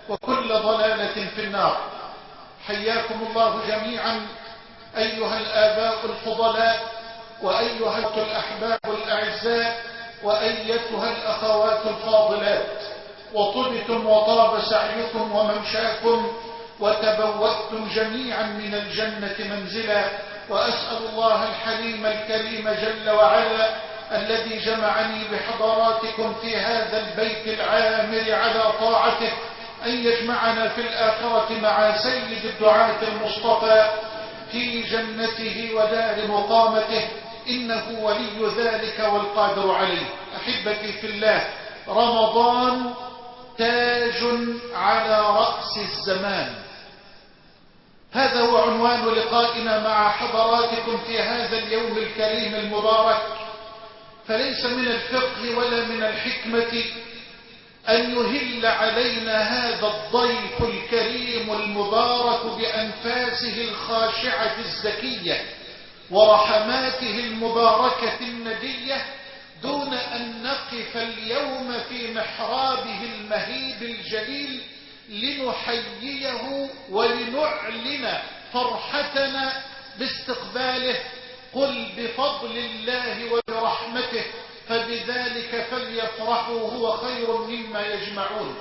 وكل ضلالة في النار. حياكم الله جميعا أيها الآباء الفضلاء، وأيها الأحباب الأعزاء، وأيتها الأخوات الفاضلات. وطبتم وطاب سعيكم وممشاكم، وتبوأتم جميعا من الجنة منزلا. وأسأل الله الحليم الكريم جل وعلا الذي جمعني بحضراتكم في هذا البيت العامر على طاعته أن يجمعنا في الآخرة مع سيد الدعاة المصطفى في جنته ودار مقامته، إنه ولي ذلك والقادر عليه. أحبتي في الله، رمضان تاج على رأس الزمان. هذا هو عنوان لقائنا مع حضراتكم في هذا اليوم الكريم المبارك. فليس من الفقه ولا من الحكمة أن يهل علينا هذا الضيف الكريم المبارك بأنفاسه الخاشعة الزكية ورحماته المباركة الندية دون أن نقف اليوم في محرابه المهيب الجليل لنحييه ولنعلن فرحتنا باستقباله. قل بفضل الله وبرحمته فبذلك فليفرحوا هو خير مما يجمعون.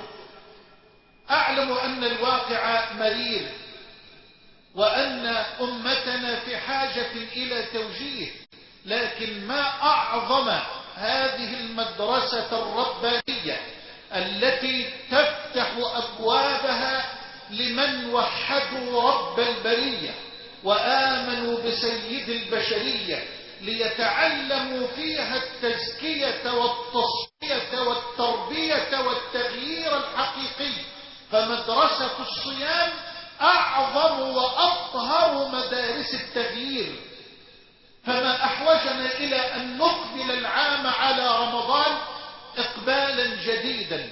أعلم أن الواقع مرير، وأن أمتنا في حاجة إلى توجيه، لكن ما أعظم هذه المدرسة الربانية التي تفتح أبوابها لمن وحدوا رب البرية وآمنوا بسيد البشرية ليتعلموا فيها التزكية والتصفية والتربية والتغيير الحقيقي. فمدرسة الصيام أعظم وأطهر مدارس التغيير. فما أحوجنا إلى أن نقبل العام على رمضان إقبالا جديدا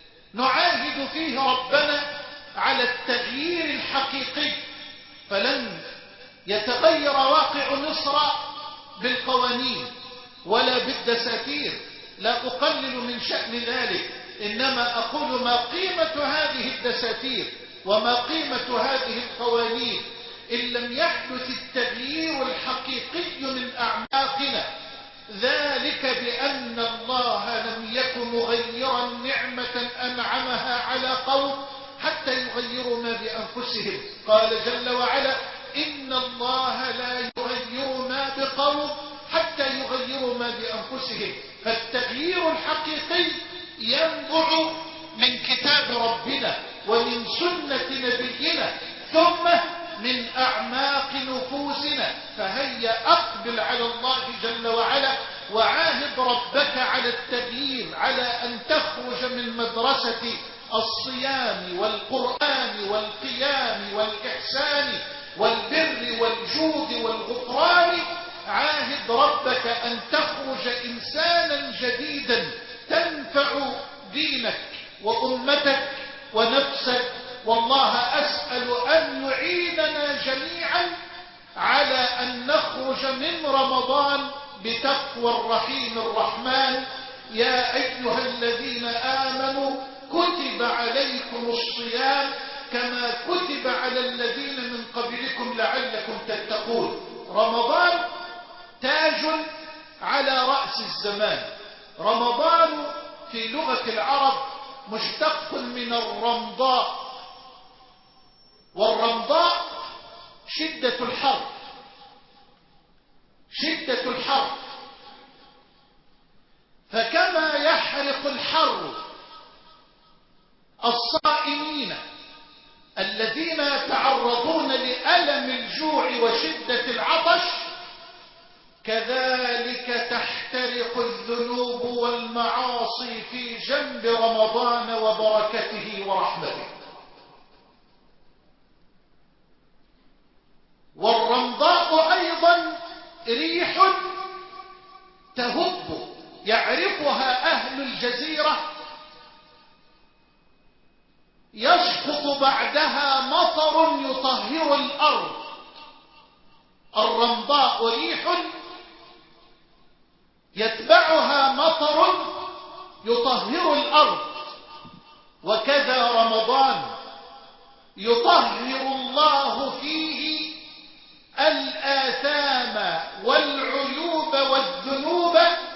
نعاهد فيه ربنا على التغيير الحقيقي. فلن يتغير واقع مصر بالقوانين ولا بالدساتير، لا أقلل من شأن ذلك، إنما أقول ما قيمة هذه الدساتير وما قيمة هذه القوانين إن لم يحدث التغيير الحقيقي من أعماقنا. ذلك بأن الله لم يكن مغيرا نعمة أنعمها على قوم حتى يغيروا ما بأنفسهم. قال جل وعلا: إن الله لا يغير ما بقوم حتى يغيروا ما بأنفسهم. فالتغيير الحقيقي ينبع من كتاب ربنا ومن سنة نبينا ثم من أعماق نفوسنا. فهيا أقبل على الله جل وعلا وعاهد ربك على التغيير، على أن تخرج من مدرسة الصيام والقرآن والقيام والإحسان والبر والجود والغفران. عاهد ربك أن تخرج إنسانا جديدا تنفع دينك وأمتك ونفسك. والله أسأل أن يعيننا جميعا على أن نخرج من رمضان بتقوى الرحيم الرحمن. يا أيها الذين آمنوا كتب عليكم الصيام كما كتب على الذين من قبلكم لعلكم تتقون. رمضان تاج على رأس الزمان. رمضان في لغة العرب مشتق من الرمضاء، والرمضاء شدة الحر، شدة الحر. فكما يحرق الحر الصائمين الذين يتعرضون لألم الجوع وشدة العطش، كذلك تحترق الذنوب والمعاصي في جنب رمضان وبركته ورحمته. والرمضاء أيضا ريح تهب يعرفها أهل الجزيرة، يسقط بعدها مطر يطهر الأرض. الرمضاء ريح يتبعها مطر يطهر الأرض. وكذا رمضان يطهر الله فيه الآثام والعيوب والذنوب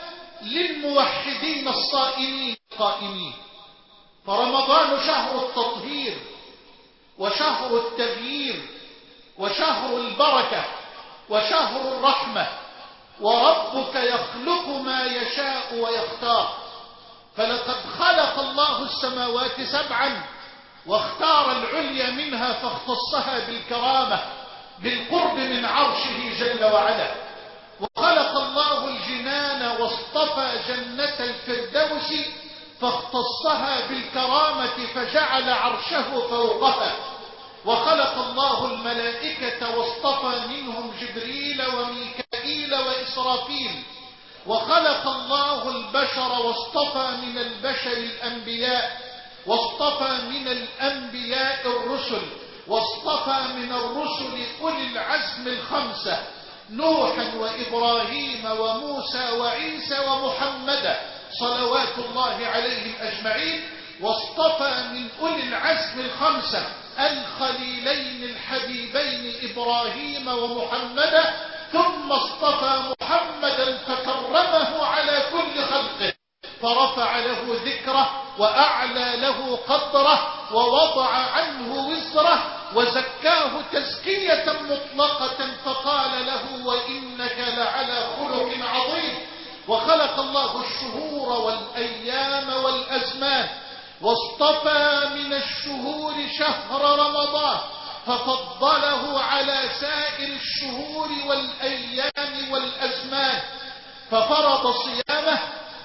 للموحدين الصائمين القائمين. فرمضان شهر التطهير وشهر التغيير وشهر البركة وشهر الرحمة، وربك يخلق ما يشاء ويختار. فلقد خلق الله السماوات سبعا واختار العليا منها فاختصها بالكرامة بالقرب من عرشه جل وعلا. وخلق الله الجنان واصطفى جنة الفردوس فاختصها بالكرامة فجعل عرشه فوقها. وخلق الله الملائكة واصطفى منهم جبريل وميكائيل وإسرافيل. وخلق الله البشر واصطفى من البشر الأنبياء، واصطفى من الأنبياء الرسل، واصطفى من الرسل أولي العزم الخمسة: نوحا وإبراهيم وموسى وعيسى ومحمدا صلوات الله عليهم أجمعين. واصطفى من أولي العزم الخمسة الخليلين الحبيبين إبراهيم ومحمدا، ثم اصطفى محمدا فكرمه على كل خلقه، فرفع له ذكره وأعلى له قدره ووضع عنه وزره وزكاه تزكية مطلقة، فقال له: وإنك لعلى خلق عظيم. وخلق الله الشهور والأيام والأزمان، واصطفى من الشهور شهر رمضان ففضله على سائر الشهور والأيام والأزمان، ففرض صيامه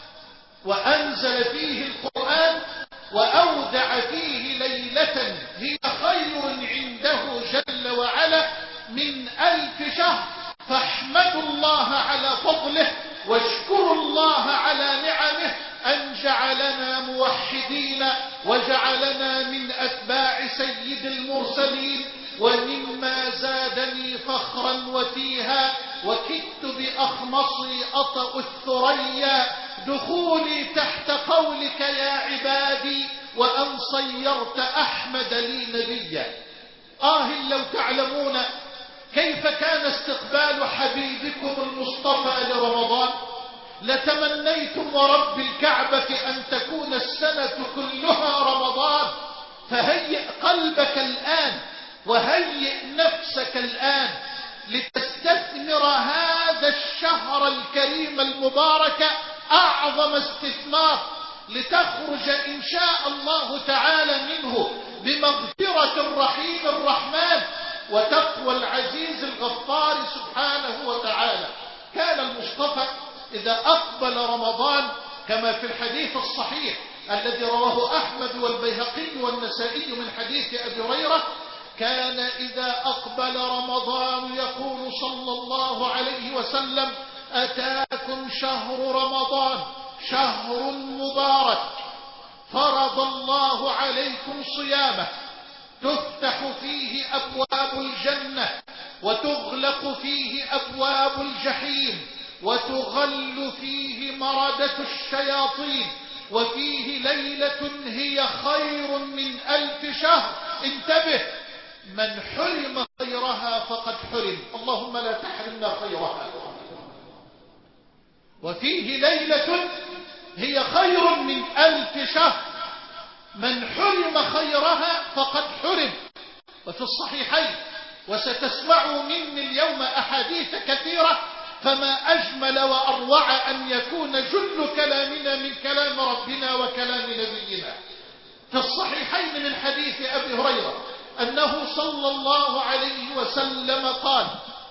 وأنزل فيه القرآن وأودع فيه ليلة هي خير عنده جل وعلا من 1000 شهر. فاحمدوا الله على فضله واشكروا الله على نعمه أن جعلنا موحدين وجعلنا من أتباع سيد المرسلين. ومما زادني فخرا وفيها وكدت بأخمصي أطأ الثريا دخولي تحت قولك يا عبادي وأن صيرت أحمد لي نبيا. لو تعلمون كيف كان استقبال حبيبكم المصطفى لرمضان لتمنيتم ورب الكعبة أن تكون السنة كلها رمضان. فهيئ قلبك الآن وهيئ نفسك الآن لتستثمر هذا الشهر الكريم المبارك أعظم استثمار، لتخرج إن شاء الله تعالى منه بمغفرة الرحيم الرحمن وتقوى العزيز الغفار سبحانه وتعالى. كان المصطفى إذا أقبل رمضان كما في الحديث الصحيح الذي رواه أحمد والبيهقي والنسائي من حديث أبي هريرة، كان إذا أقبل رمضان يقول صلى الله عليه وسلم: أتاكم شهر رمضان شهر مبارك فرض الله عليكم صيامه، تفتح فيه أبواب الجنة وتغلق فيه أبواب الجحيم وتغل فيه مردة الشياطين، وفيه ليلة هي خير من 1000 شهر. انتبه، من حرم خيرها فقد حرم، اللهم لا تحرمنا خيرها. وفيه ليلة هي خير من 1000 شهر، من حرم خيرها فقد حرم. وفي الصحيحين: وستسمعوا مني اليوم أحاديث كثيرة فما أجمل وأروع أن يكون جل كلامنا من كلام ربنا وكلام نبينا. في الصحيحين من حديث أبي هريرة أنه صلى الله عليه وسلم قال: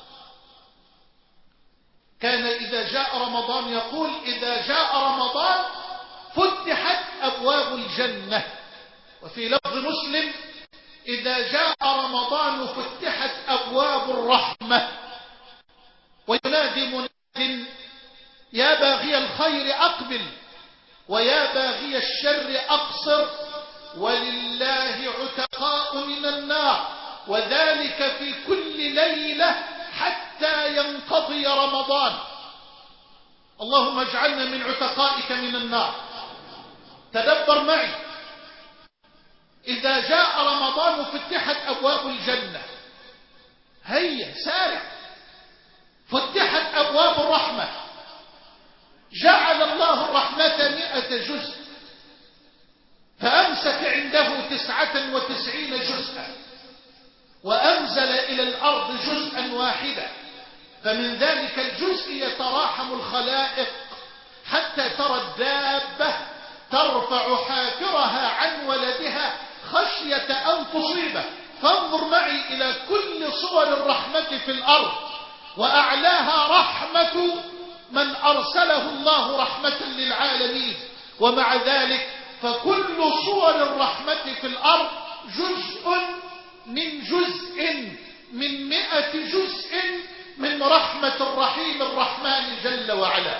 كان إذا جاء رمضان يقول: إذا جاء رمضان فتحت أبواب الجنة. وفي لفظ مسلم: إذا جاء رمضان فتحت أبواب الرحمة. وينادي مناد: يا باغي الخير أقبل ويا باغي الشر أقصر، ولله عتقاء من النار، وذلك في كل ليلة حتى ينقضي رمضان. اللهم اجعلنا من عتقائك من النار. تدبر معي، إذا جاء رمضان فتحت أبواب الجنة. هيا سارع، فتحت أبواب الرحمة، جعل الله الرحمة 100 جزء، فأمسك عنده 99 جزءا، وأنزل إلى الأرض جزءا واحدا، فمن ذلك الجزء يتراحم الخلائق حتى ترى الدابة ترفع حافرها عن ولدها خشية أن تصيبه. فانظر معي إلى كل صور الرحمة في الأرض، وأعلاها رحمة من أرسله الله رحمة للعالمين. ومع ذلك فكل صور الرحمة في الأرض جزء من 100 جزء من رحمة الرحيم الرحمن جل وعلا.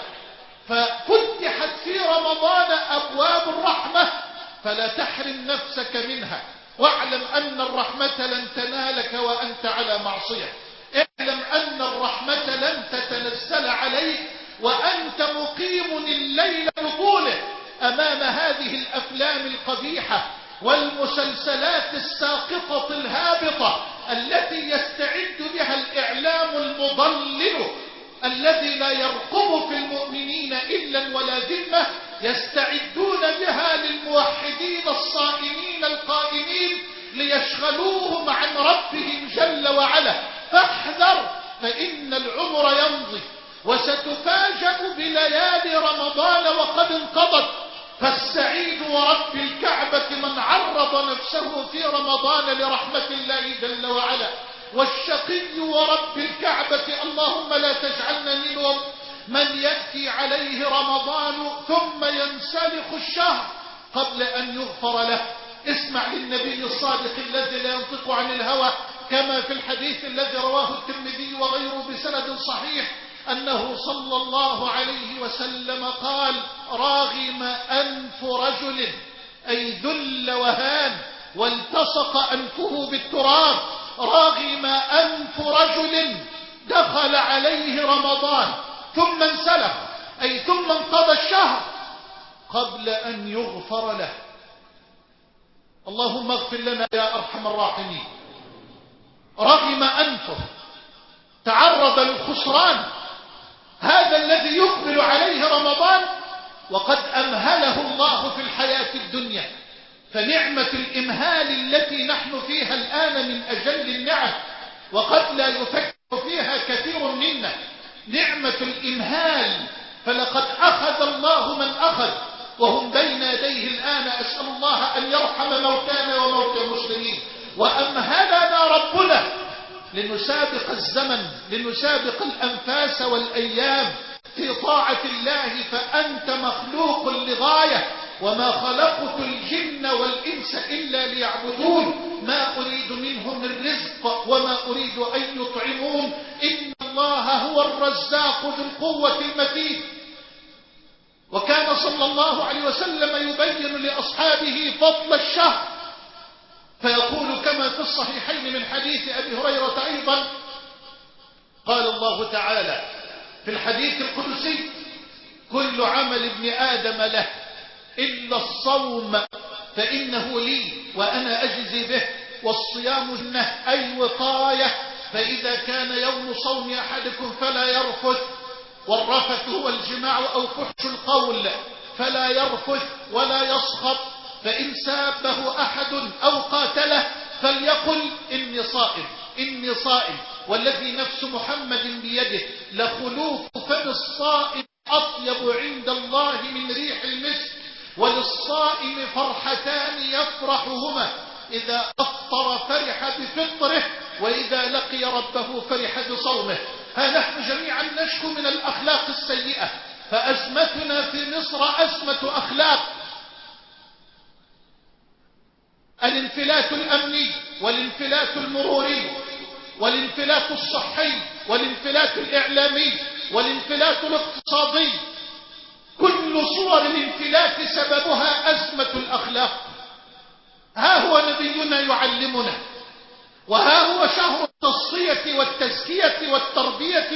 ففتحت في رمضان أبواب الرحمة، فلا تحرم نفسك منها، واعلم أن الرحمة لن تنالك وأنت على معصية. اعلم أن الرحمة لن تتنزل عليك وأنت مقيم الليل بطوله أمام هذه الأفلام القبيحة والمسلسلات الساقطة الهابطة التي يستعد بها الإعلام المضلل الذي لا يرقب في المؤمنين إلا ولا ذمة، يستعدون بها للموحدين الصائمين القائمين ليشغلوهم عن ربهم جل وعلا. فاحذر، فإن العمر يمضي وستفاجأ بليالي رمضان وقد انقضت. فالسعيد ورب الكعبة من عرض نفسه في رمضان لرحمة الله جل وعلا، والشقي ورب الكعبة اللهم لا تجعلنا منهم من يأتي عليه رمضان ثم ينسلخ الشهر قبل أن يغفر له. اسمع للنبي الصادق الذي لا ينطق عن الهوى، كما في الحديث الذي رواه الترمذي وغيره بسند صحيح أنه صلى الله عليه وسلم قال: راغم أنف رجل، أي ذل وهان والتصق أنفه بالتراب، راغم أنف رجل دخل عليه رمضان ثم انسلخ، أي ثم انقضى الشهر قبل أن يغفر له. اللهم اغفر لنا يا أرحم الراحمين. رغم أنفه، تعرض للخسران، هذا الذي يقبل عليه رمضان وقد أمهله الله في الحياة الدنيا. فنعمة الإمهال التي نحن فيها الآن من أجل النعم، وقد لا يفكر فيها كثير منا، نعمة الإمهال. فلقد أخذ الله من أخذ وهم بين يديه الآن، أسأل الله أن يرحم موتانا وموتى المسلمين. وأمهلنا ربنا لنسابق الزمن، لنسابق الأنفاس والأيام في طاعة الله، فأنت مخلوق لغاية. وما خلقت الجن والإنس إلا ليعبدون، ما أريد منهم من رزق وما أريد أن يطعمون، إن الله هو الرزاق ذو القوة المتين. وكان صلى الله عليه وسلم يبين لأصحابه فضل الشهر، فيقول كما في الصحيحين من حديث أبي هريرة أيضا، قال الله تعالى في الحديث القدسي: كل عمل ابن آدم له إلا الصوم فإنه لي وأنا أجزي به، والصيام جنة أي وقاية، فإذا كان يوم صوم أحدكم فلا يرفث، والرفث هو الجماع أو فحش القول، فلا يرفث ولا يصخب، فإن سابه أحد أو قاتله فليقل إني صائم إني صائم، والذي نفس محمد بيده لخلوف فم الصائم أطيب عند الله من ريح المسك. وللصائم فرحتان يفرحهما: إذا أفطر فرح بفطره، وإذا لقي ربه فرح بصومه. ها نحن جميعا نشكو من الأخلاق السيئة، فأزمتنا في مصر أزمة أخلاق. الانفلات الأمني والانفلات المروري والانفلات الصحي والانفلات الإعلامي والانفلات الاقتصادي، كل صور الانفلات سببها أزمة الأخلاق. ها هو نبينا يعلمنا، وها هو شهر التصفية والتزكية والتربية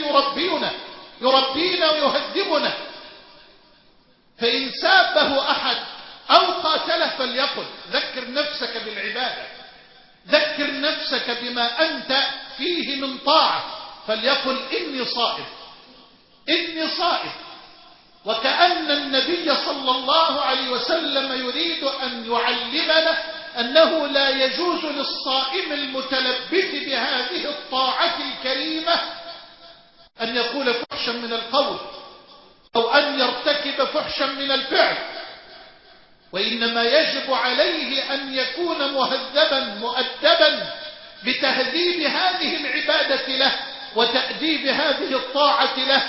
يربينا ويهذبنا. فإن سابه أحد أو قاتله فليقل ذكر نفسك بالعبادة، ذكر نفسك بما أنت فيه من طاعة، فليقل إني صائم إني صائم. وكأن النبي صلى الله عليه وسلم يريد أن يعلمنا أنه لا يجوز للصائم المتلبث بهذه الطاعة الكريمة أن يقول فحشا من القول أو أن يرتكب فحشا من الفعل، وإنما يجب عليه أن يكون مهذبا مؤدبا بتهذيب هذه العبادة له وتأديب هذه الطاعة له.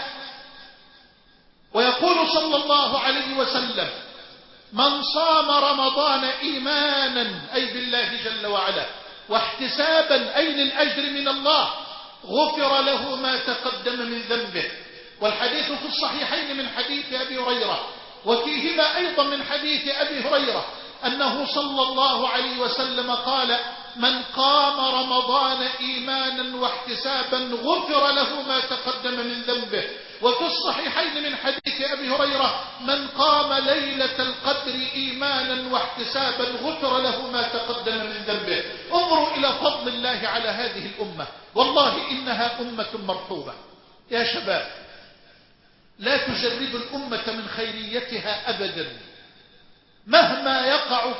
ويقول صلى الله عليه وسلم: من صام رمضان إيمانا أي بالله جل وعلا واحتسابا أي للأجر من الله غفر له ما تقدم من ذنبه. والحديث في الصحيحين من حديث أبي هريرة، وفيهما أيضا من حديث أبي هريرة أنه صلى الله عليه وسلم قال: من قام رمضان إيمانا واحتسابا غفر له ما تقدم من ذنبه. وفي الصحيحين من حديث أبي هريرة: من قام ليلة القدر إيمانا واحتسابا غفر له ما تقدم من ذنبه. انظروا إلى فضل الله على هذه الأمة، والله إنها أمة مرحوبة. يا شباب، لا تجردوا الأمة من خيريتها أبدا، مهما يقع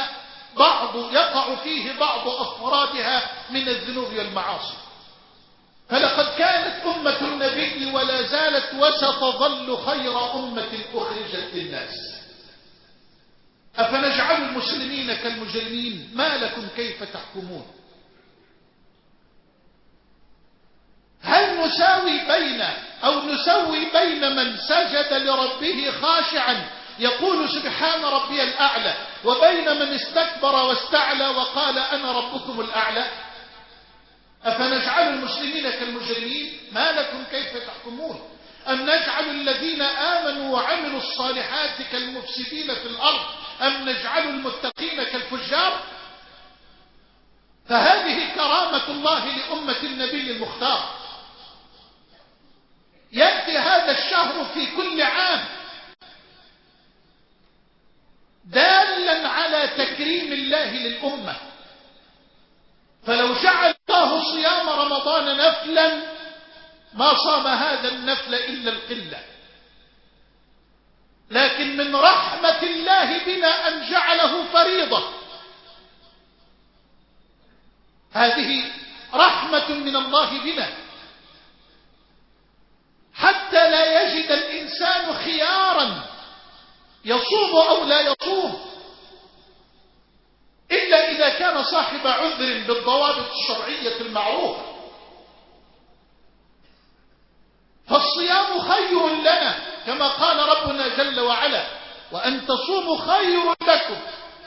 فيه بعض أفرادها من الذنوب والمعاصي. فلقد كانت أمة النبي ولا زالت وستظل خير أمة أخرجت للناس. أفنجعل المسلمين كالمجرمين؟ ما لكم كيف تحكمون؟ هل نسوي بين من سجد لربه خاشعا يقول سبحان ربي الأعلى وبين من استكبر واستعلى وقال أنا ربكم الأعلى؟ أفنجعل المسلمين كالمجرمين؟ ما لكم كيف تحكمون؟ أم نجعل الذين آمنوا وعملوا الصالحات كالمفسدين في الأرض أم نجعل المتقين كالفجار؟ فهذه كرامة الله لأمة النبي المختار. يأتي هذا الشهر في كل عام دالا على تكريم الله للأمة، فلو جعل الله صيام رمضان نفلا ما صام هذا النفل إلا القلة، لكن من رحمة الله بنا أن جعله فريضة. هذه رحمة من الله بنا حتى لا يجد الإنسان خيارا يصوم أو لا يصوم إلا إذا كان صاحب عذر بالضوابط الشرعية المعروفة. فالصيام خير لنا كما قال ربنا جل وعلا: وأن تصوموا خير لكم.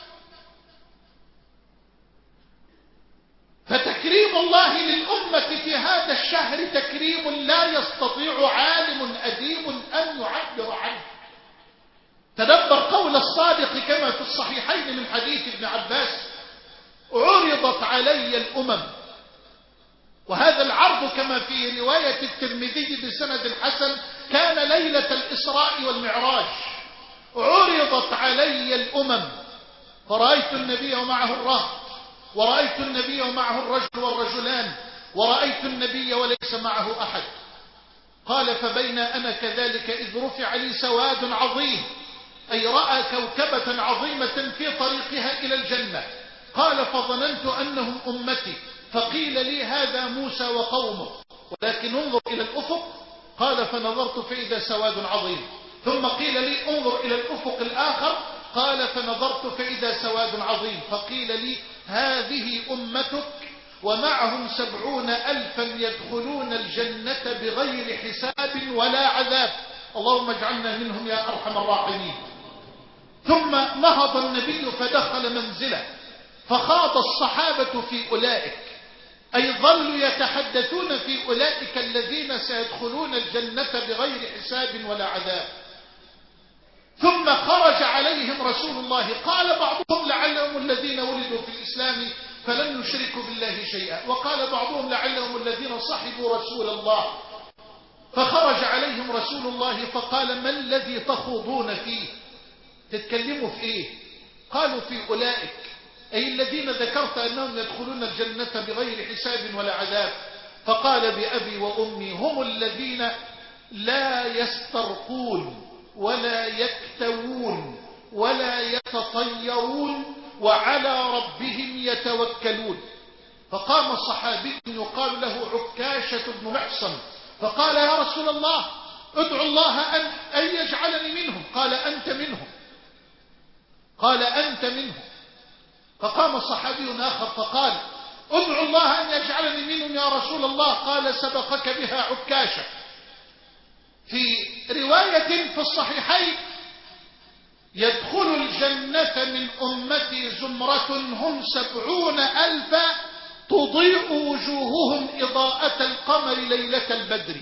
فتكريم الله للأمة في هذا الشهر تكريم لا يستطيع عالم أديب أن يعبر عنه. تدبر قول الصادق كما في الصحيحين من حديث ابن عباس: عرضت علي الأمم، وهذا العرض كما في رواية الترمذي بسند حسن كان ليلة الإسراء والمعراج. عرضت علي الأمم فرأيت النبي ومعه الرهط، ورأيت النبي ومعه الرجل والرجلان، ورأيت النبي وليس معه أحد. قال: فبين أنا كذلك إذ رفع لي سواد عظيم، أي رأى كوكبة عظيمة في طريقها إلى الجنة. قال: فظننت أنهم أمتي، فقيل لي هذا موسى وقومه، ولكن انظر إلى الأفق. قال: فنظرت فإذا سواد عظيم. ثم قيل لي انظر إلى الأفق الآخر. قال: فنظرت فإذا سواد عظيم. فقيل لي هذه أمتك ومعهم 70,000 يدخلون الجنة بغير حساب ولا عذاب. اللهم اجعلنا منهم يا أرحم الراحمين. ثم نهض النبي فدخل منزله، فخاض الصحابة في أولئك، أي ظلوا يتحدثون في أولئك الذين سيدخلون الجنة بغير حساب ولا عذاب. ثم خرج عليهم رسول الله. قال بعضهم: لعلهم الذين ولدوا في الإسلام فلم يشركوا بالله شيئا. وقال بعضهم: لعلهم الذين صحبوا رسول الله. فخرج عليهم رسول الله فقال: ما الذي تخوضون فيه؟ تتكلموا في ايه؟ قالوا في أولئك أي الذين ذكرت أنهم يدخلون الجنة بغير حساب ولا عذاب. فقال بأبي وأمي هم الذين لا يسترقون ولا يكتوون ولا يتطيرون وعلى ربهم يتوكلون. فقام صحابي يقال له عكاشة بن محصن فقال يا رسول الله ادعو الله أن يجعلني منهم. قال أنت منهم، قال أنت منهم. فقام صحابي آخر فقال ادعو الله أن يجعلني منهم يا رسول الله. قال سبقك بها عكاشة. في رواية في الصحيحين يدخل الجنة من أمتي زمرة هم 70,000 تضيء وجوههم إضاءة القمر ليلة البدر.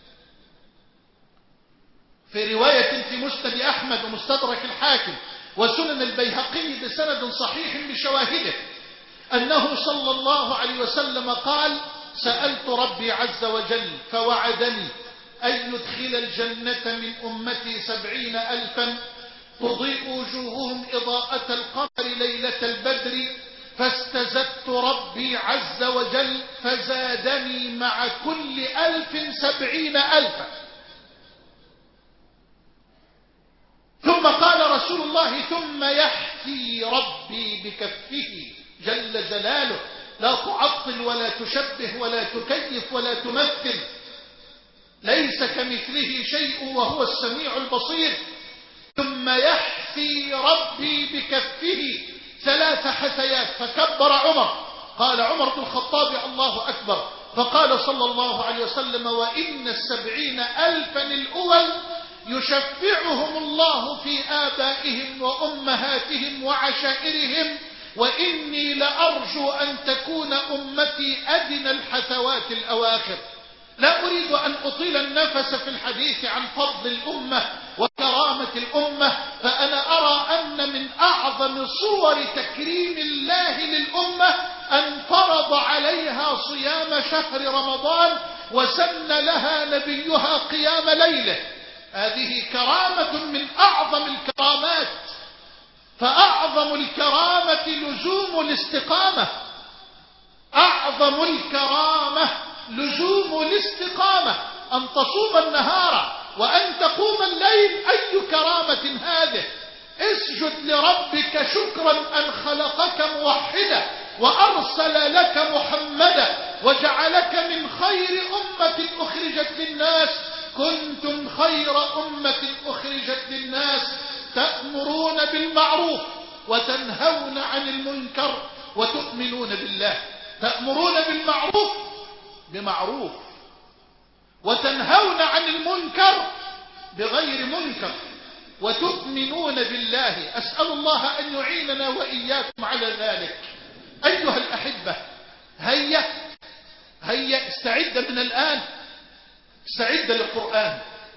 في رواية في مسند أحمد ومستدرك الحاكم وسنن البيهقي بسند صحيح بشواهده أنه صلى الله عليه وسلم قال سألت ربي عز وجل فوعدني أن يدخل الجنة من أمتي 70,000 تضيء وجوههم إضاءة القمر ليلة البدر فاستزدت ربي عز وجل فزادني مع كل 1000 70,000. ثم قال رسول الله ثم يحكي ربي بكفه جل جلاله لا تعطل ولا تشبه ولا تكيف ولا تمثل، ليس كمثله شيء وهو السميع البصير. ثم يحثي ربي بكفه 3 حثيات فكبر عمر. قال عمر بن الخطاب الله أكبر. فقال صلى الله عليه وسلم وإن 70,000 الأول يشفعهم الله في آبائهم وأمهاتهم وعشائرهم وإني لأرجو أن تكون أمتي أدنى الحثوات الأواخر. لا أريد أن أطيل النفس في الحديث عن فضل الأمة وكرامة الأمة، فأنا أرى أن من أعظم صور تكريم الله للأمة أن فرض عليها صيام شهر رمضان وسن لها نبيها قيام ليله. هذه كرامة من أعظم الكرامات، فأعظم الكرامة لزوم الاستقامة. أعظم الكرامة لزوم الاستقامة، أن تصوم النهار وأن تقوم الليل. أي كرامة هذه؟ اسجد لربك شكرا أن خلقك موحدا وأرسل لك محمدا وجعلك من خير أمة أخرجت للناس. كنتم خير أمة أخرجت للناس تأمرون بالمعروف وتنهون عن المنكر وتؤمنون بالله. تأمرون بالمعروف بمعروف وتنهون عن المنكر بغير منكر وتؤمنون بالله. أسأل الله أن يعيننا وإياكم على ذلك. أيها الأحبة هيا استعد من الآن، استعد للقرآن،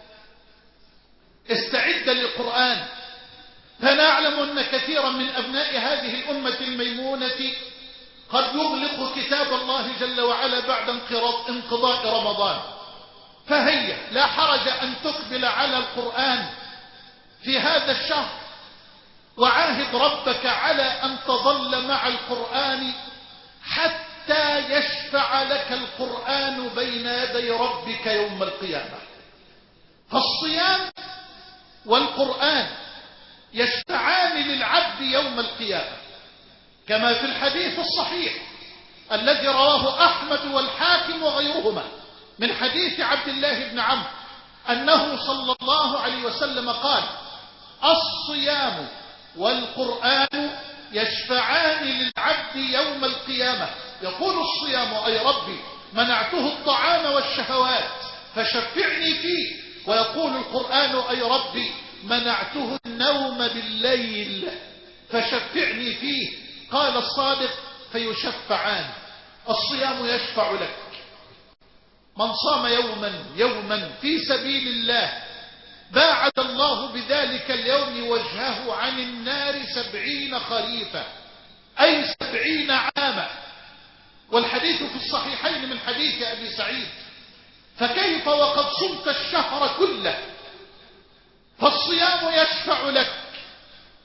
استعد للقرآن. فنعلم أن كثيرا من أبناء هذه الأمة الميمونة قد يغلق كتاب الله جل وعلا بعد انقضاء رمضان. فهيا لا حرج أن تقبل على القرآن في هذا الشهر، وعاهد ربك على أن تظل مع القرآن حتى يشفع لك القرآن بين يدي ربك يوم القيامة. فالصيام والقرآن يشفعان للعبد يوم القيامة كما في الحديث الصحيح الذي رواه أحمد والحاكم وغيرهما من حديث عبد الله بن عمرو أنه صلى الله عليه وسلم قال الصيام والقرآن يشفعان للعبد يوم القيامة. يقول الصيام أي ربي منعته الطعام والشهوات فشفعني فيه، ويقول القرآن أي ربي منعته النوم بالليل فشفعني فيه. قال الصادق فيشفعان. الصيام يشفع لك. من صام يوما في سبيل الله باعد الله بذلك اليوم وجهه عن النار 70 خريفا أي 70 عاما. والحديث في الصحيحين من حديث أبي سعيد. فكيف وقد صمت الشهر كله؟ فالصيام يشفع لك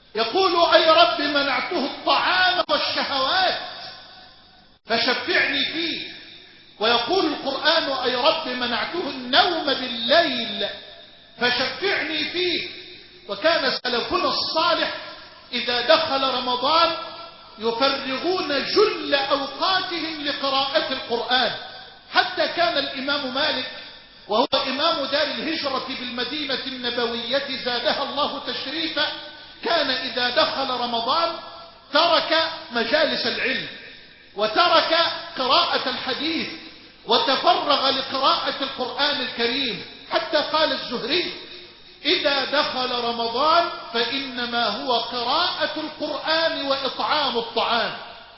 يقول أي رب منعته الطعام والشهوات فشفعني فيه. ويقول القرآن أي رب منعته النوم بالليل فشفعني فيه. وكان سلفنا الصالح إذا دخل رمضان يفرغون جل أوقاتهم لقراءة القرآن. حتى كان الإمام مالك وهو إمام دار الهجرة بالمدينة النبوية زادها الله تشريفا، كان إذا دخل رمضان ترك مجالس العلم وترك قراءة الحديث وتفرغ لقراءة القرآن الكريم. حتى قال الزهري إذا دخل رمضان فإنما هو قراءة القرآن وإطعام الطعام.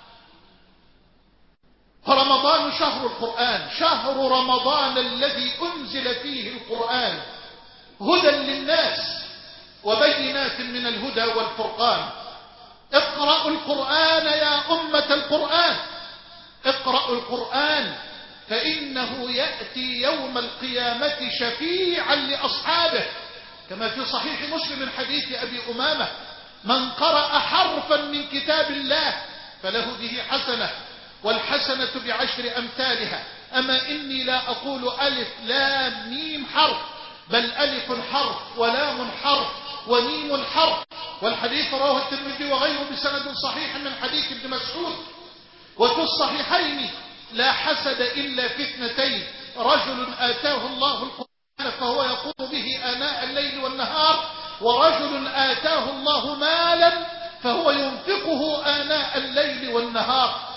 فرمضان شهر القرآن، شهر رمضان الذي أنزل فيه القرآن هدى للناس وبينات من الهدى والفرقان. اقرأوا القرآن يا أمة القرآن، اقرأوا القرآن فإنه يأتي يوم القيامة شفيعا لأصحابه، كما في صحيح مسلم من حديث أبي أمامة: من قرأ حرفا من كتاب الله فله به حسنة والحسنة بعشر أمثالها. أما إني لا أقول ألف لام ميم حرف، بل ألف حرف ولام حرف وميم حرف. والحديث رواه الترمذي وغيره بسند صحيح من حديث ابن مسعود. وفي الصحيحين: لا حسد إلا في اثنتين: رجل آتاه الله القرآن فهو يقوم به آناء الليل والنهار، ورجل آتاه الله مالا فهو ينفقه آناء الليل والنهار.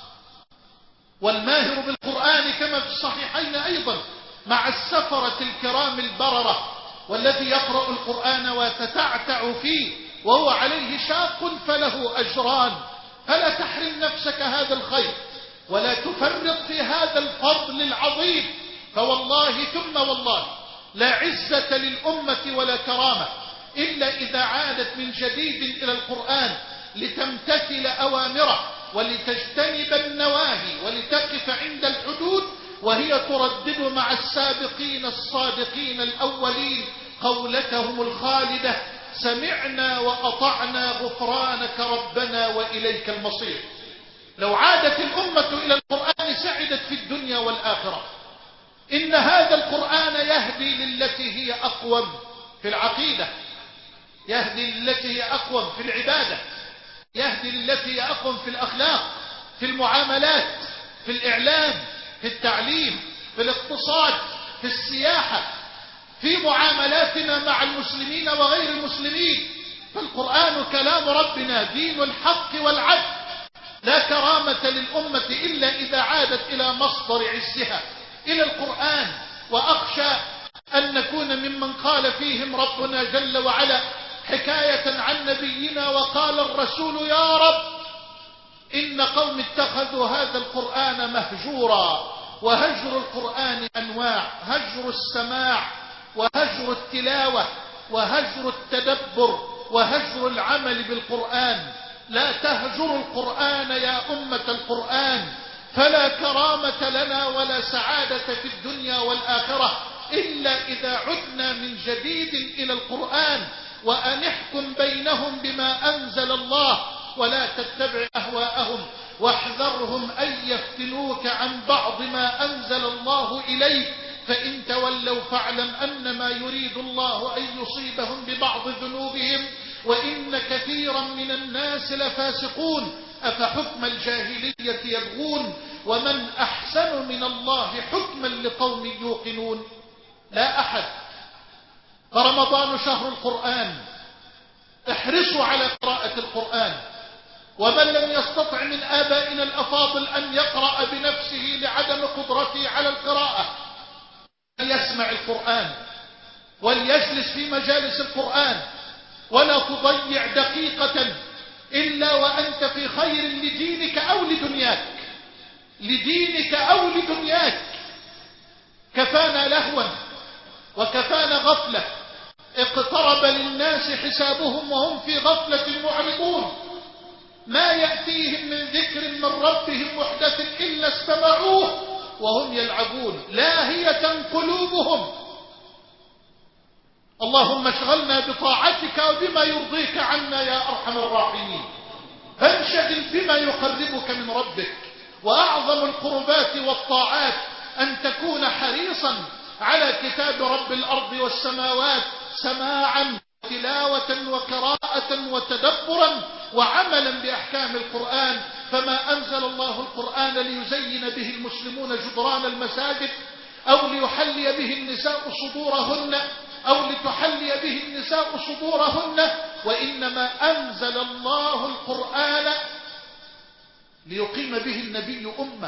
والماهر بالقرآن كما في الصحيحين أيضا مع السفرة الكرام البررة، والذي يقرأ القرآن وتتعتع فيه وهو عليه شاق فله أجران. فلا تحرم نفسك هذا الخير ولا تفرط في هذا الفضل العظيم، فوالله ثم والله لا عزة للأمة ولا كرامة إلا إذا عادت من جديد إلى القرآن لتمتثل أوامره ولتجتنب النواهي ولتقف عند الحدود، وهي تردد مع السابقين الصادقين الأولين قولتهم الخالدة: سمعنا وأطعنا غفرانك ربنا وإليك المصير. لو عادت الأمة إلى القرآن سعدت في الدنيا والآخرة. إن هذا القرآن يهدي للتي هي أقوم في العقيدة، يهدي للتي هي أقوم في العبادة، يهدي للتي هي أقوم في الأخلاق، في المعاملات، في الإعلام، في التعليم، في الاقتصاد، في السياحة، في معاملاتنا مع المسلمين وغير المسلمين. فالقرآن كلام ربنا دين الحق والعدل. لا كرامة للأمة إلا إذا عادت إلى مصدر عزها، إلى القرآن. وأخشى أن نكون ممن قال فيهم ربنا جل وعلا حكاية عن نبينا: وقال الرسول يا رب إن قوم اتخذوا هذا القرآن مهجورا. وهجر القرآن أنواع: هجر السماع، وهجر التلاوة، وهجر التدبر، وهجر العمل بالقرآن. لا تهجروا القرآن يا أمة القرآن، فلا كرامة لنا ولا سعادة في الدنيا والآخرة إلا إذا عدنا من جديد إلى القرآن. وأن احكم بينهم بما أنزل الله ولا تتبع أهواءهم واحذرهم أن يفتنوك عن بعض ما أنزل الله إليك، فإن تولوا فاعلم أنما يريد الله أن يصيبهم ببعض ذنوبهم وإن كثيرا من الناس لفاسقون. أفحكم الجاهلية يبغون ومن أحسن من الله حكما لقوم يوقنون. لا أحد. فرمضان شهر القرآن، احرصوا على قراءة القرآن. ومن لم يستطع من آبائنا الأفاضل أن يقرأ بنفسه لعدم قدرته على القراءة ليسمع القرآن وليجلس في مجالس القرآن. ولا تضيع دقيقة إلا وأنت في خير لدينك أو لدنياك، لدينك أو لدنياك. كفانا لهوا وكفانا غفلة، اقترب للناس حسابهم وهم في غفلة معرضون. ما يأتيهم من ذكر من ربهم محدث إلا استمعوه وهم يلعبون لاهية قلوبهم. اللهم اشغلنا بطاعتك وبما يرضيك عنا يا أرحم الراحمين. فانشغل بما يقربك من ربك. وأعظم القربات والطاعات أن تكون حريصا على كتاب رب الأرض والسماوات سماعا تلاوة وقراءة وتدبرا وعملا بأحكام القرآن. فما أنزل الله القرآن ليزين به المسلمون جدران المساجد أو ليحلي به النساء صدورهن أو لتحلي به النساء صدورهن، وإنما أنزل الله القرآن ليقيم به النبي أمة،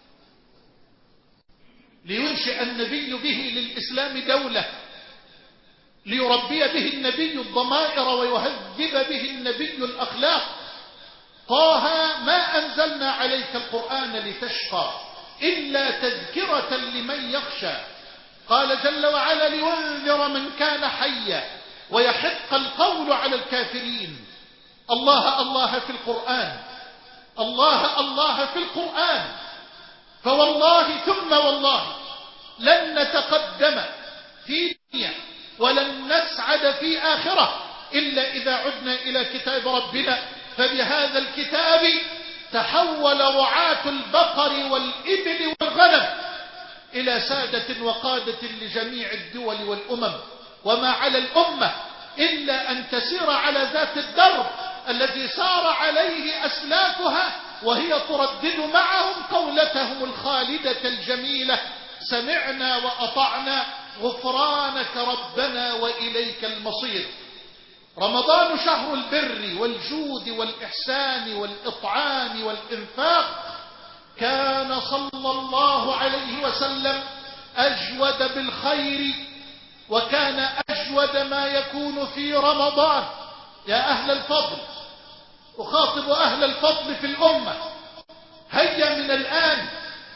لينشئ النبي به للإسلام دولة، ليربي به النبي الضمائر ويهذب به النبي الأخلاق. طه ما أنزلنا عليك القرآن لتشقى إلا تذكرة لمن يخشى. قال جل وعلا لينذر من كان حيا ويحق القول على الكافرين. الله الله في القرآن، الله الله في القرآن. فوالله ثم والله لن نتقدم في دنيا ولن نسعد في آخرة إلا إذا عدنا إلى كتاب ربنا. فبهذا الكتاب تحول رعاة البقر والإبل والغنم إلى سادة وقادة لجميع الدول والأمم. وما على الأمة إلا أن تسير على ذات الدرب الذي سار عليه أسلافها، وهي تردد معهم قولتهم الخالدة الجميلة: سمعنا وأطعنا غفرانك ربنا وإليك المصير. رمضان شهر البر والجود والإحسان والإطعام والإنفاق. كان صلى الله عليه وسلم أجود بالخير، وكان أجود ما يكون في رمضان. يا أهل الفضل، أخاطب أهل الفضل في الأمة: هيا من الآن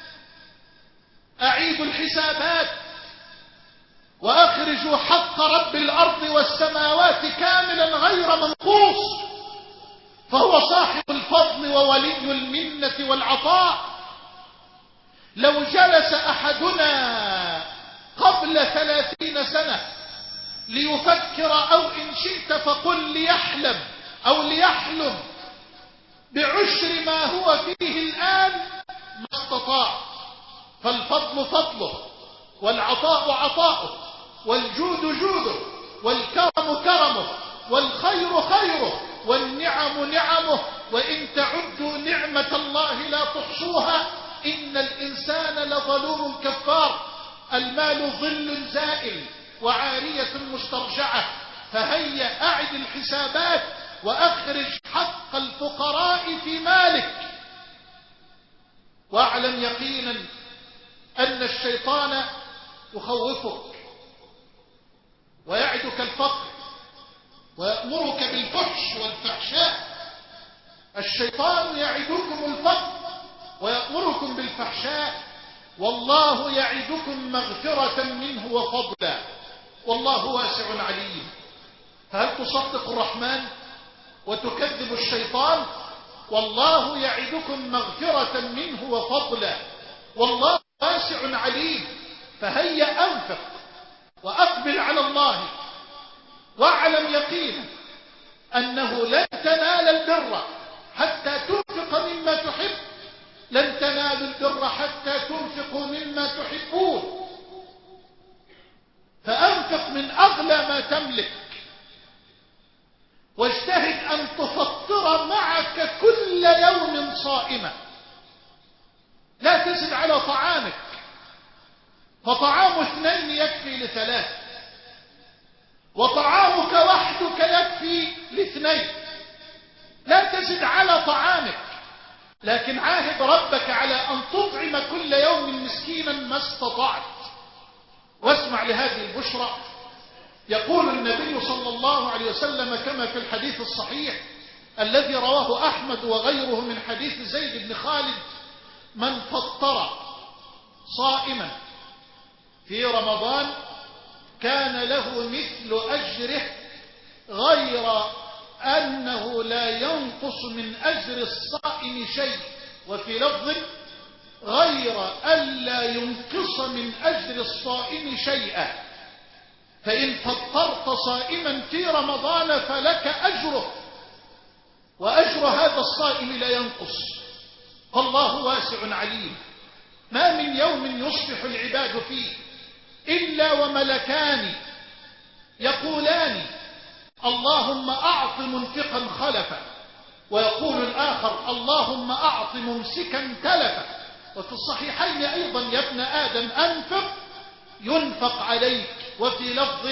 أعيدوا الحسابات وأخرجوا حق رب الأرض والسماوات كاملا غير منقوص، فهو صاحب الفضل وولي المنة والعطاء. لو جلس أحدنا قبل 30 سنة ليفكر أو إن شئت فقل ليحلم أو ليحلم بعشر ما هو فيه الآن ما استطاع. فالفضل فضله، والعطاء عطاؤه، والجود جوده، والكرم كرمه، والخير خيره، والنعم نعمه. وإن تعدوا نعمة الله لا تحصوها إن الإنسان لظلوم كفار. المال ظل زائل وعارية مسترجعة. فهيا أعد الحسابات وأخرج حق الفقراء في مالك. واعلم يقينا أن الشيطان يخوفك ويعدك الفقر ويأمرك بالفحش والفحشاء. الشيطان يعدكم الفقر ويأمركم بالفحشاء، والله يعدكم مغفرة منه وفضلا، والله واسع عليم. فهل تصدق الرحمن وتكذب الشيطان؟ والله يعدكم مغفرة منه وفضلا، والله واسع عليم. فهيا أنفق وأقبل على الله، واعلم يقينا أنه لن تنال البر حتى تنفق مما تحب. لن تنالوا البر حتى تنفقوا مما تحبون. فأنفق من أغلى ما تملك، واجتهد أن تفطر معك كل يوم صائما. لا تزد على طعامك، فطعام 2 يكفي ل3، وطعامك وحدك يكفي ل2. لا تزد على طعامك، لكن عاهد ربك على أن تطعم كل يوم مسكينا ما استطعت. واسمع لهذه البشرى. يقول النبي صلى الله عليه وسلم كما في الحديث الصحيح الذي رواه أحمد وغيره من حديث زيد بن خالد: من فطر صائما في رمضان كان له مثل أجره غير أنه لا ينقص من أجر الصائم شيء. وفي لفظ: غير ألا ينقص من أجر الصائم شيئا. فإن فطرت صائما في رمضان فلك أجره، وأجر هذا الصائم لا ينقص، فالله واسع عليم. ما من يوم يصبح العباد فيه إلا وملكان يقولان اللهم أعط منفقا خلفا، ويقول الآخر اللهم أعط ممسكا تلفا. وفي الصحيحين أيضا يا ابن آدم أنفق ينفق عليك، وفي لفظ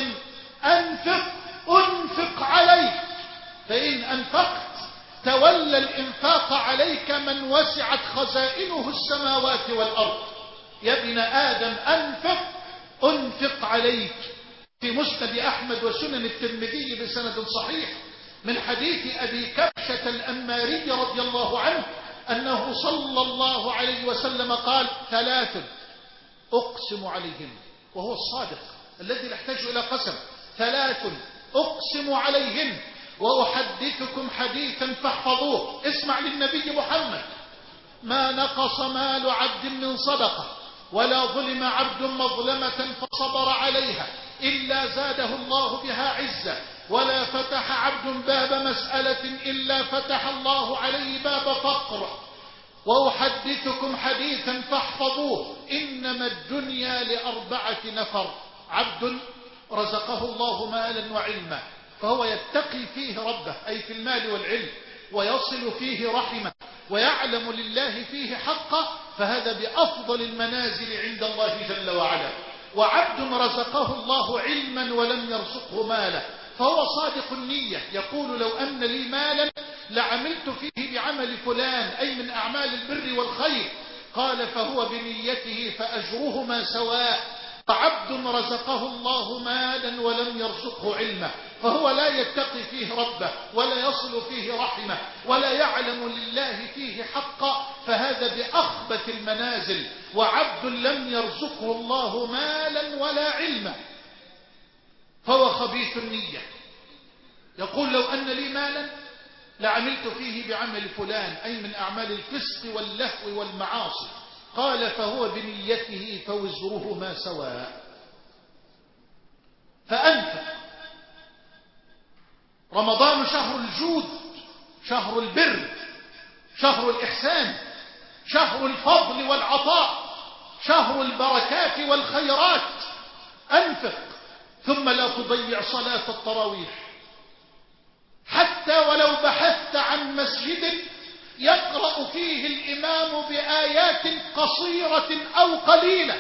أنفق عليك، فإن أنفقت تولى الإنفاق عليك من وسعت خزائنه السماوات والأرض. يا ابن آدم أنفق عليك. في مسند أحمد وسنن الترمذي بسند صحيح من حديث أبي كبشة الأنماري رضي الله عنه أنه صلى الله عليه وسلم قال: 3 أقسم عليهم، وهو الصادق الذي لا يحتاج إلى قسم. 3 أقسم عليهم وأحدثكم حديثا فاحفظوه. اسمع للنبي محمد: ما نقص مال عبد من صدقة، ولا ظلم عبد مظلمة فصبر عليها، إلا زاده الله بها عزة، ولا فتح عبد باب مسألة إلا فتح الله عليه باب فقر. وأحدثكم حديثا فاحفظوه: إنما الدنيا ل4 نفر: عبد رزقه الله مالا وعلما فهو يتقي فيه ربه، أي في المال والعلم، ويصل فيه رحمه، ويعلم لله فيه حقه، فهذا بأفضل المنازل عند الله جل وعلا. وعبد رزقه الله علما ولم يرزقه مالا فهو صادق النية، يقول: لو أن لي مالا لعملت فيه بعمل فلان، أي من أعمال البر والخير. قال: فهو بنيته فأجرهما سواء. وعبد رزقه الله مالا ولم يرزقه علما فهو لا يتقي فيه ربه، ولا يصل فيه رحمه، ولا يعلم لله فيه حقا، فهذا بأخبث المنازل. وعبد لم يرزقه الله مالا ولا علما فهو خبيث النية، يقول: لو أن لي مالا لعملت فيه بعمل فلان، أي من أعمال الفسق واللهو والمعاصي. قال: فهو بنيته فوزرهما سواء. فأنفق. رمضان شهر الجود، شهر البر، شهر الإحسان، شهر الفضل والعطاء، شهر البركات والخيرات. أنفق. ثم لا تضيع صلاة التراويح، حتى ولو بحثت عن مسجد يقرأ فيه الإمام بآيات قصيرة أو قليلة،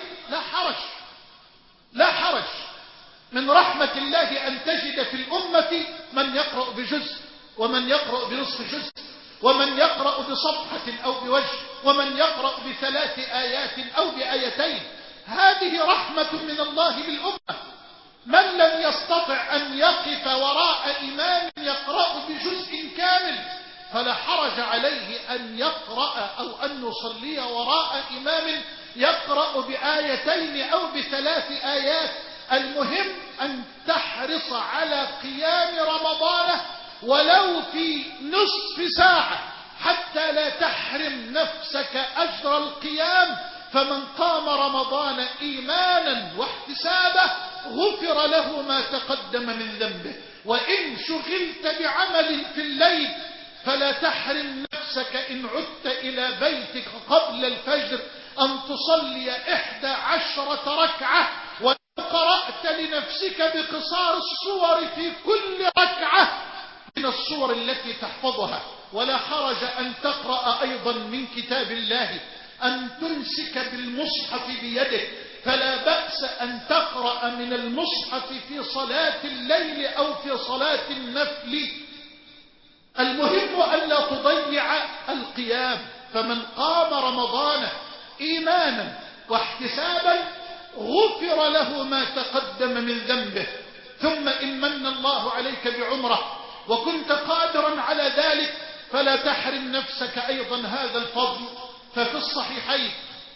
لا حرج. من رحمة الله أن تجد في الأمة من يقرأ بجزء، ومن يقرأ بنصف جزء، ومن يقرأ بصفحة أو بوجه، ومن يقرأ ب3 آيات أو بآيتين. هذه رحمة من الله بالأمة. من لم يستطع أن يقف وراء إمام يقرأ بجزء كامل فلا حرج عليه أن يقرأ أو أن يصلي وراء إمام يقرأ بآيتين أو ب3 آيات. المهم أن تحرص على قيام رمضان ولو في نصف ساعة، حتى لا تحرم نفسك أجر القيام. فمن قام رمضان إيمانا واحتسابا غفر له ما تقدم من ذنبه. وإن شغلت بعمل في الليل فلا تحرم نفسك إن عدت إلى بيتك قبل الفجر أن تصلي 11 ركعة، ولو قرأت لنفسك بقصار السور في كل ركعة من السور التي تحفظها. ولا حرج أن تقرأ أيضا من كتاب الله، أن تمسك بالمصحف بيدك، فلا بأس أن تقرأ من المصحف في صلاة الليل أو في صلاة النفل. المهم أن لا تضيع القيام. فمن قام رمضان إيمانا واحتسابا غفر له ما تقدم من ذنبه. ثم إن من الله عليك بعمره وكنت قادرا على ذلك فلا تحرم نفسك أيضا هذا الفضل. ففي الصحيحين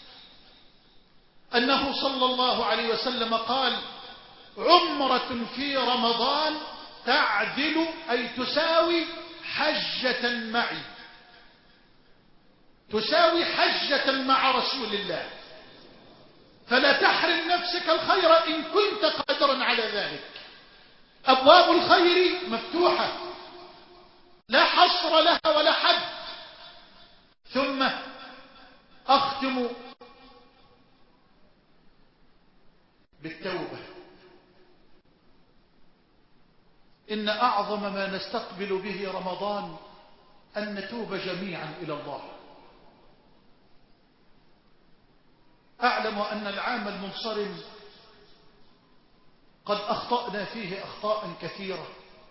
أنه صلى الله عليه وسلم قال: عمرة في رمضان تعدل، أي تساوي حجة معي، تساوي حجة مع رسول الله. فلا تحرم نفسك الخير إن كنت قادرا على ذلك. أبواب الخير مفتوحة لا حصر لها ولا حد. ثم أختم بالتوبة. إن أعظم ما نستقبل به رمضان أن نتوب جميعا إلى الله. أعلم أن العام المنصرم قد أخطأنا فيه أخطاء كثيرة،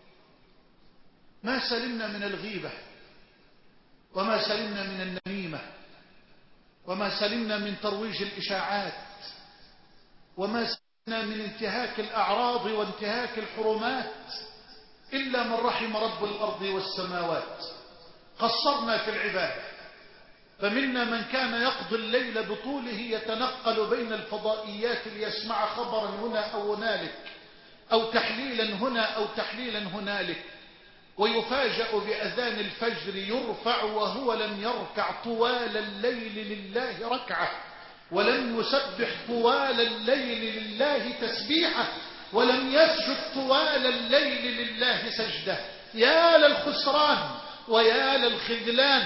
ما سلمنا من الغيبة، وما سلمنا من النميمة، وما سلمنا من ترويج الإشاعات، وما سلمنا من انتهاك الأعراض وانتهاك الحرمات، إلا من رحم رب الأرض والسماوات. قصرنا في العبادة، فمنا من كان يقضي الليل بطوله يتنقل بين الفضائيات ليسمع خبرا هنا أو هنالك، أو تحليلا هنا أو تحليلا هنالك، ويفاجأ بأذان الفجر يرفع وهو لم يركع طوال الليل لله ركعة، ولم يسبح طوال الليل لله تسبيحة، ولم يسجد طوال الليل لله سجدة. يا للخسران ويا للخذلان.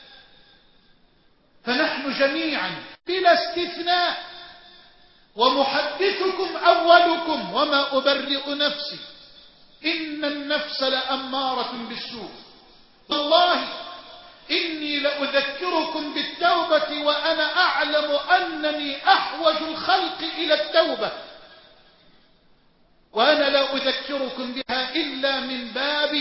فنحن جميعا بلا استثناء، ومحدثكم أولكم وما أبرئ نفسي إن النفس لأمارة بالسوء. والله إني لأذكركم بالتوبة وأنا أعلم أنني أحوج الخلق إلى التوبة، وأنا لا أذكركم بها إلا من باب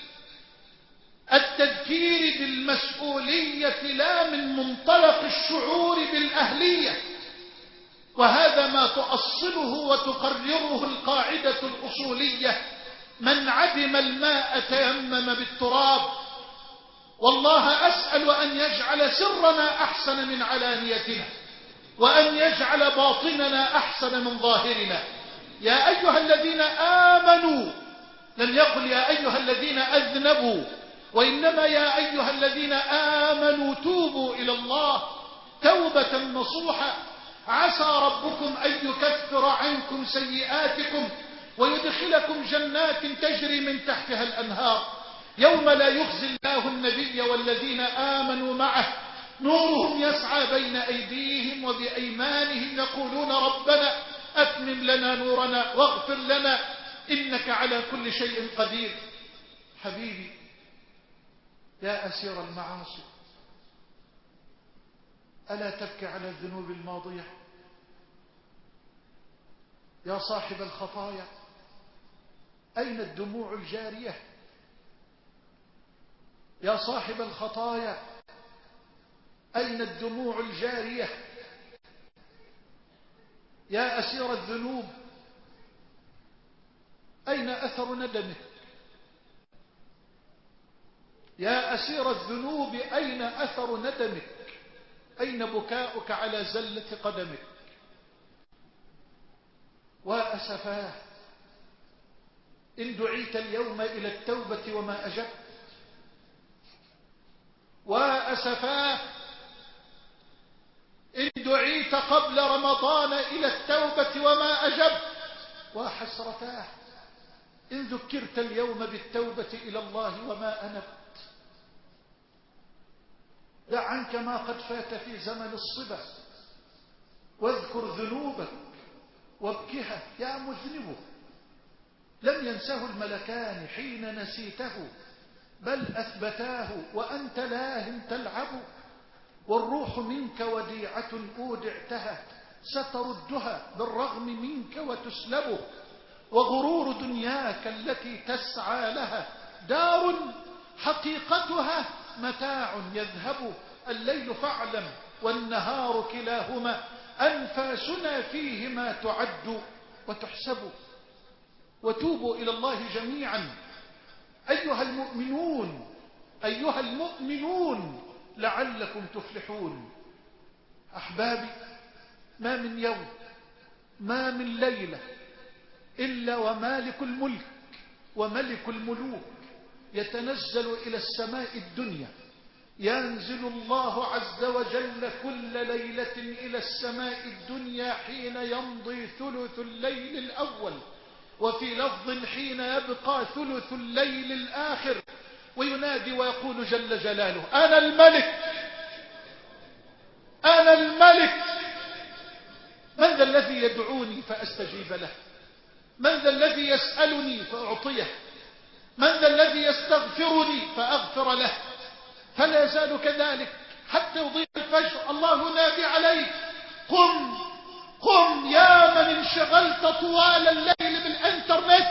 التذكير بالمسؤولية لا من منطلق الشعور بالأهلية. وهذا ما تؤصله وتقرره القاعدة الأصولية: من عدم الماء تيمم بالتراب. والله أسأل أن يجعل سرنا أحسن من علانيتنا، وأن يجعل باطننا أحسن من ظاهرنا. يا أيها الذين آمنوا، لم يقل يا أيها الذين أذنبوا، وإنما يا أيها الذين آمنوا توبوا إلى الله توبة نصوحة، عسى ربكم أن يكفر عنكم سيئاتكم ويدخلكم جنات تجري من تحتها الأنهار، يوم لا يخزي الله النبي والذين آمنوا معه نورهم يسعى بين أيديهم وبأيمانهم يقولون ربنا أتمم لنا نورنا واغفر لنا إنك على كل شيء قدير. حبيبي يا أسير المعاصي، ألا تبكي على الذنوب الماضية؟ يا صاحب الخطايا، أين الدموع الجارية؟ يا صاحب الخطايا، أين الدموع الجارية؟ يا أسير الذنوب، أين أثر ندمك؟ يا أسير الذنوب، أين أثر ندمك؟ أين بكاؤك على زلة قدمك؟ وأسفاه إن دعيت اليوم إلى التوبة وما أجبت، وأسفاه إن دعيت قبل رمضان إلى التوبة وما أجبت، وحسرتاه إن ذكرت اليوم بالتوبة إلى الله وما أنبت. دع عنك ما قد فات في زمن الصبا، واذكر ذنوبك وابكها يا مذنبه. لم ينسه الملكان حين نسيته، بل أثبتاه وأنت لاهٍ تلعب. والروح منك وديعة أودعتها، ستردها بالرغم منك وتسلب. وغرور دنياك التي تسعى لها دار حقيقتها متاع يذهب. الليل فاعلم والنهار كلاهما أنفاسنا فيهما تعد وتحسب. وتوبوا إلى الله جميعا أيها المؤمنون، أيها المؤمنون لعلكم تفلحون. أحبابي، ما من يوم ما من ليلة إلا ومالك الملك وملك الملوك يتنزل إلى السماء الدنيا ينزل الله عز وجل كل ليلة إلى السماء الدنيا حين يمضي ثلث الليل الأول، وفي لفظ حين يبقى ثلث الليل الآخر، وينادي ويقول جل جلاله: أنا الملك، أنا الملك، من ذا الذي يدعوني فأستجيب له؟ من ذا الذي يسألني فأعطيه؟ من ذا الذي يستغفرني فأغفر له؟ فلا يزال كذلك حتى يضيء الفجر. الله نادي عليك: قم قم يا من انشغلت طوال الليل بالإنترنت،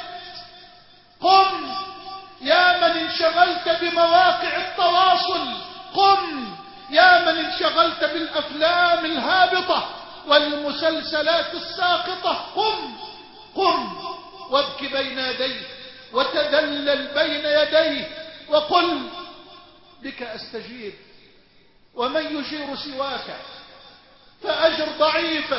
قم يا من انشغلت بمواقع التواصل، قم يا من انشغلت بالأفلام الهابطة والمسلسلات الساقطة، قم قم وابك بين يديه وتذلل بين يديه وقل: بك أستجيب، ومن يجير سواك؟ فأجر ضعيفا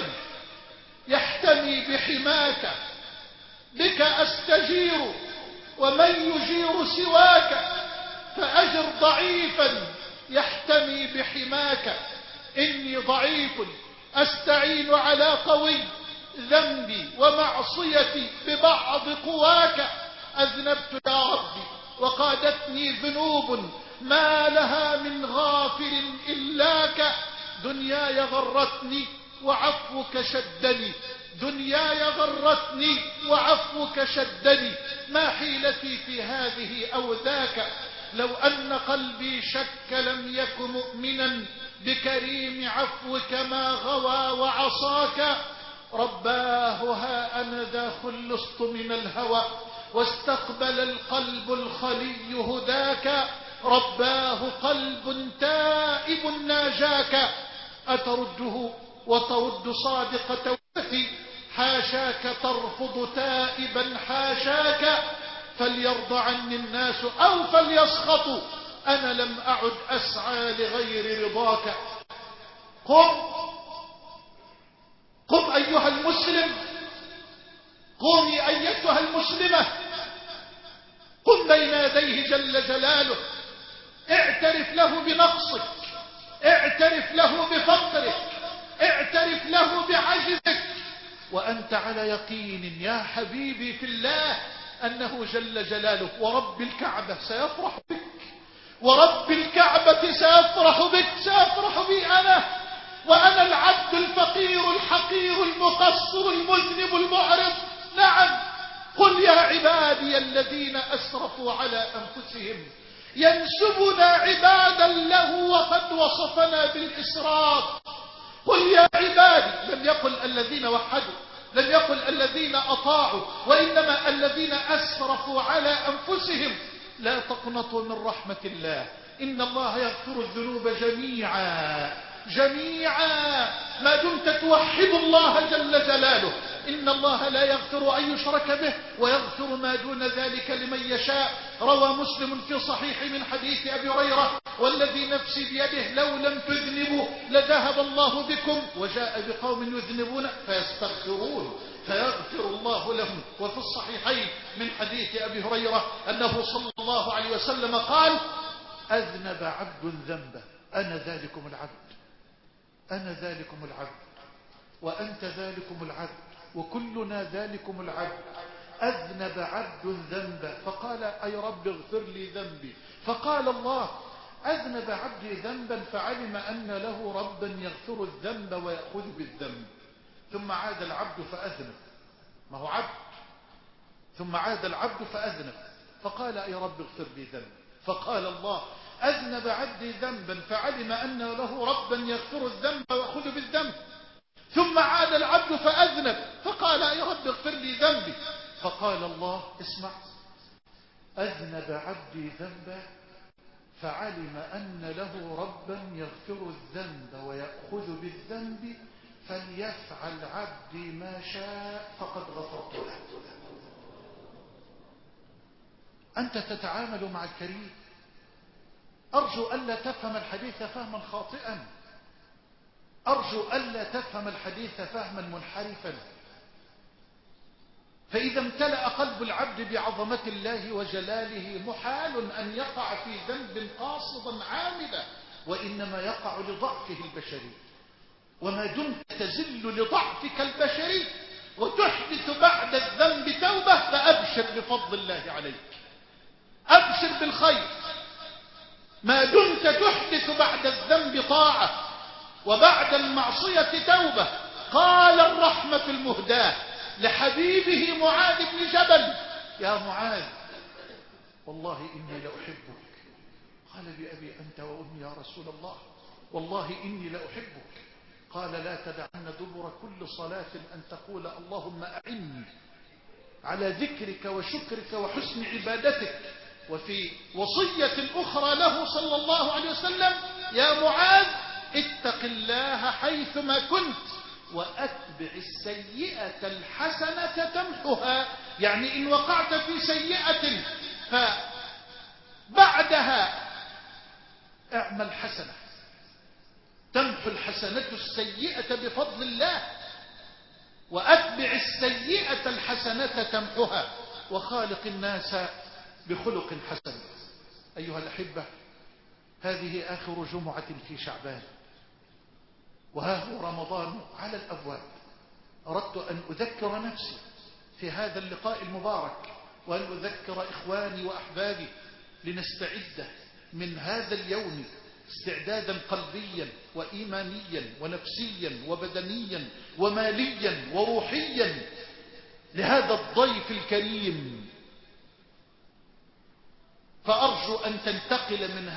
يحتمي بحماك، بك أستجير، ومن يجير سواك؟ فأجر ضعيفا يحتمي بحماك، إني ضعيف أستعين على قوي، ذنبي ومعصيتي ببعض قواك، أذنبت يا ربي وقادتني ذنوب ما لها من غافل إلاك، دنياي غرتني وعفوك شدني، دنياي غرتني وعفوك شدني، ما حيلتي في هذه أو ذاك، لو أن قلبي شك لم يك مؤمنا بكريم عفوك ما غوى وعصاك، رباه ها أنا ذا خلصت من الهوى واستقبل القلب الخلي هداك، رباه قلب تائب ناجاك، أترده وترد صادق توبتي، حاشاك ترفض تائبا حاشاك، فليرضى عني الناس أو فليسخطوا، أنا لم أعد أسعى لغير رضاك. قم قم أيها المسلم، قومي أيتها المسلمة، قم بين يديه جل جلاله، اعترف له بنقصك، اعترف له بفقرك، اعترف له بعجزك، وأنت على يقين يا حبيبي في الله أنه جل جلاله ورب الكعبة سيفرح بك، ورب الكعبة سيفرح بك، سيفرح بي أنا، وأنا العبد الفقير الحقير المقصر المذنب المعرض. نعم، قل يا عبادي الذين أسرفوا على أنفسهم، ينسبنا عبادا له وقد وصفنا بالإسراف. قل يا عبادي، لم يقل الذين وحدوا، لم يقل الذين أطاعوا، وإنما الذين أسرفوا على أنفسهم. لا تقنطوا من رحمة الله، إن الله يغفر الذنوب جميعا جميعا ما دمت توحد الله جل جلاله، إن الله لا يغفر أن يشرك به ويغفر ما دون ذلك لمن يشاء. روى مسلم في صحيح من حديث أبي هريرة: والذي نفسي بيده لو لم تذنبوا لذهب الله بكم وجاء بقوم يذنبون فيستغفرون فيغفر الله لهم. وفي الصحيحين من حديث أبي هريرة أنه صلى الله عليه وسلم قال: أذنب عبد ذنبا، أنا ذلكم العبد، أنا ذلكم العبد، وأنت ذلكم العبد، وكلنا ذلكم العبد. أذنب عبد ذنبا فقال: أي رب اغفر لي ذنبي، فقال الله: أذنب عبدي ذنبا فعلم أن له ربا يغفر الذنب ويأخذ بالذنب، ثم عاد العبد فأذنب، ما هو عبد، ثم عاد العبد فأذنب فقال: أي رب اغفر لي ذنبي، فقال الله: أذنب عبدي ذنبا فعلم أن له ربا يغفر الذنب ويأخذ بالذنب، ثم عاد العبد فأذنب فقال: أي رب اغفر لي ذنبي، فقال الله: اسمع، أذنب عبدي ذنبا فعلم أن له ربا يغفر الذنب ويأخذ بالذنب، فليفعل عبدي ما شاء فقد غفرت له. أنت تتعامل مع الكريم. أرجو ألا تفهم الحديث فهما خاطئا، أرجو ألا تفهم الحديث فهما منحرفا. فإذا امتلأ قلب العبد بعظمة الله وجلاله محال أن يقع في ذنب قاصدا عامدا، وإنما يقع لضعفه البشري. وما دمت تزل لضعفك البشري وتحدث بعد الذنب توبة فأبشر بفضل الله عليك، أبشر بالخير. ما دمت تحدث بعد الذنب طاعة وبعد المعصية توبة. قال الرحمة المهداة لحبيبه معاذ بن جبل: يا معاذ والله إني لأحبك. قال: بأبي أنت وأمي يا رسول الله، والله إني لأحبك. قال: لا تدعن دبر كل صلاة أن تقول اللهم أعني على ذكرك وشكرك وحسن عبادتك. وفي وصية أخرى له صلى الله عليه وسلم: يا معاذ اتق الله حيثما كنت وأتبع السيئة الحسنة تمحها. يعني إن وقعت في سيئة فبعدها اعمل حسنة تمحو الحسنة السيئة بفضل الله، وأتبع السيئة الحسنة تمحها، وخالق الناس بخلق حسن. أيها الأحبة، هذه آخر جمعة في شعبان، وها هو رمضان على الأبواب. أردت أن أذكر نفسي في هذا اللقاء المبارك، وأن أذكر إخواني وأحبابي لنستعد من هذا اليوم استعدادا قلبيا وإيمانيا ونفسيا وبدنيا وماليا وروحيا لهذا الضيف الكريم. فأرجو أن تنتقل من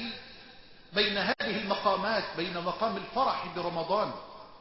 بين هذه المقامات، بين مقام الفرح برمضان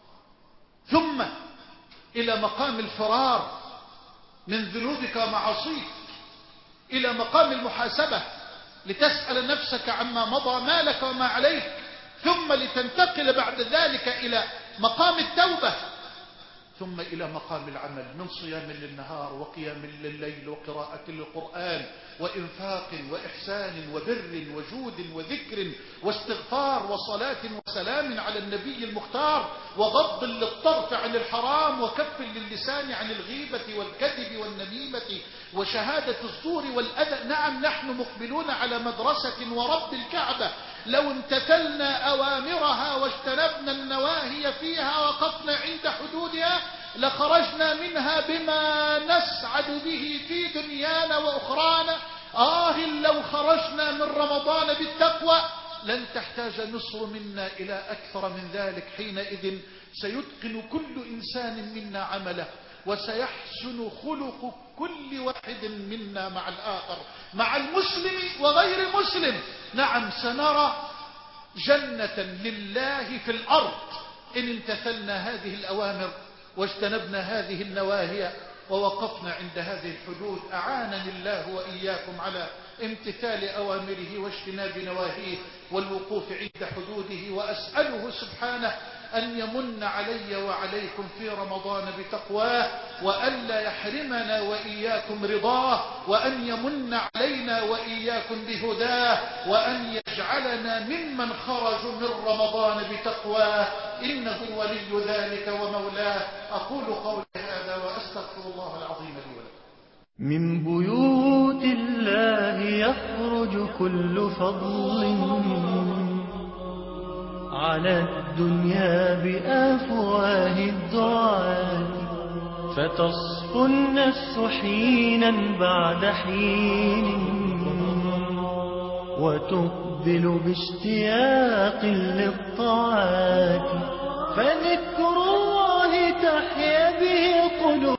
ثم إلى مقام الفرار من ذنوبك ومعاصيك، إلى مقام المحاسبة لتسأل نفسك عما مضى ما لك وما عليك، ثم لتنتقل بعد ذلك إلى مقام التوبة، ثم إلى مقام العمل من صيام للنهار وقيام لليل وقراءة للقرآن وإنفاق وإحسان وبر وجود وذكر واستغفار وصلاة وسلام على النبي المختار، وغض للطرف عن الحرام وكف للسان عن الغيبة والكذب والنميمة وشهادة الزور والأذى. نعم، نحن مقبلون على مدرسة ورب الكعبة لو امتثلنا أوامرها واجتنبنا النواهي فيها وقفنا عند حدودها لخرجنا منها بما نسعد به في دنيانا وأخرانا. لو خرجنا من رمضان بالتقوى لن تحتاج مصر منا إلى أكثر من ذلك. حينئذ سيتقن كل إنسان منا عمله، وسيحسن خلق كل واحد منا مع الآخر، مع المسلم وغير المسلم. نعم، سنرى جنة لله في الأرض إن امتثلنا هذه الأوامر واجتنبنا هذه النواهي ووقفنا عند هذه الحدود. أعانني الله وإياكم على امتثال أوامره واجتناب نواهيه والوقوف عند حدوده، وأسأله سبحانه أن يمن علي وعليكم في رمضان بتقواه، وألا يحرمنا وإياكم رضاه، وأن يمن علينا وإياكم بهداه، وأن يجعلنا ممن خرجوا من رمضان بتقواه، إنه ولي ذلك ومولاه. أقول قولي هذا وأستغفر الله العظيم لي ولكم. من بيوت الله يخرج كل فضل على الدنيا بأفواه الدعاة، فتصفو النفس حينا بعد حين وتقبل باشتياق للطاعات، فذكر الله تحيا به قلوب